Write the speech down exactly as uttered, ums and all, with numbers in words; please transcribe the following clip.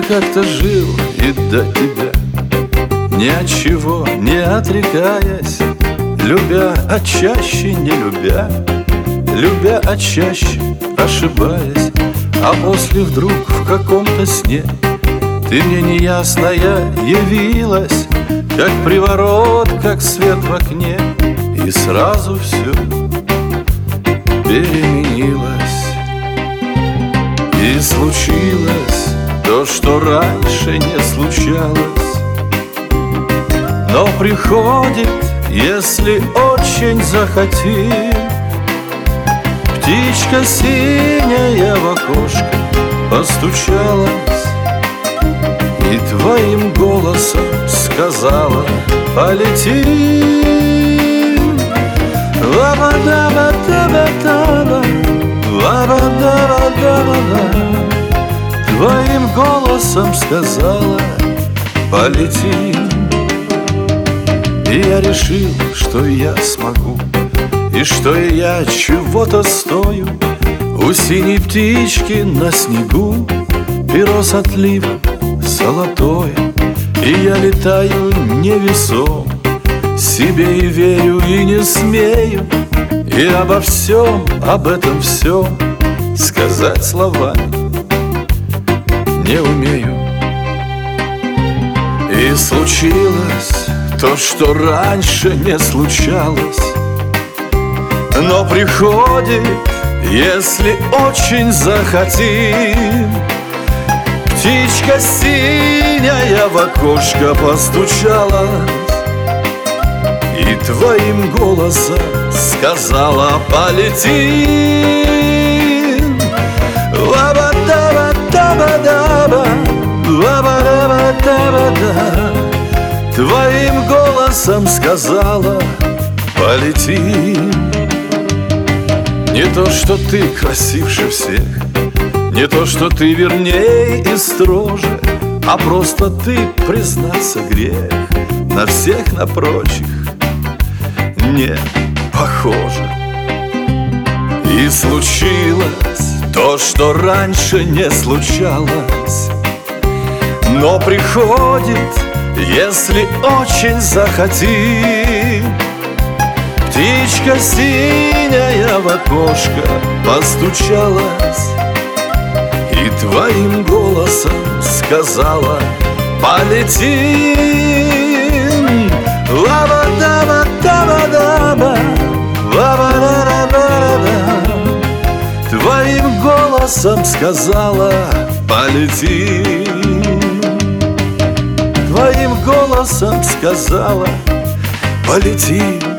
как-то жил и до тебя, ни от чего не отрекаясь, любя, а чаще не любя, любя, а чаще ошибаясь. А после вдруг в каком-то сне ты мне неясная явилась, как приворот, как свет в окне, и сразу все переменилось. И случилось то, что раньше не случалось, но приходит, если очень захотим. Птичка синяя в окошко постучалась и твоим голосом сказала: полетим. Ла-ба-да-ба-да-ба-да-ба, ла-ба-да-ба-да-ба-да. Твоим голосом сказала: полетим. И я решил, что я смогу, и что и я чего-то стою. У синей птички на снегу перо с отливом золотое, и я летаю невесом, себе и верю, и не смею, и обо всем, об этом всем сказать словами не умею. И случилось то, что раньше не случалось, но приходит, если очень захотим. Птичка синяя в окошко постучалась и твоим голосом сказала: полетим. Ла-ба-да-ба-да-ба-да-ба, ла-ба-да-ба-да-ба-да. Твоим голосом сказала: полетим. Не то, что ты красивше всех, не то, что ты верней и строже, а просто ты, признаться, грех на всех, на прочих не похоже. И случилось то, что раньше не случалось, но приходит, если очень захотим. Птичка синяя в окошко постучалась и твоим голосом сказала: полетим. Ла-ба-да-ба-да-ба-да-ба, ла-ба-да-да-ба-да. Твоим голосом сказала: полетим. Твоим голосом сказала: полетим.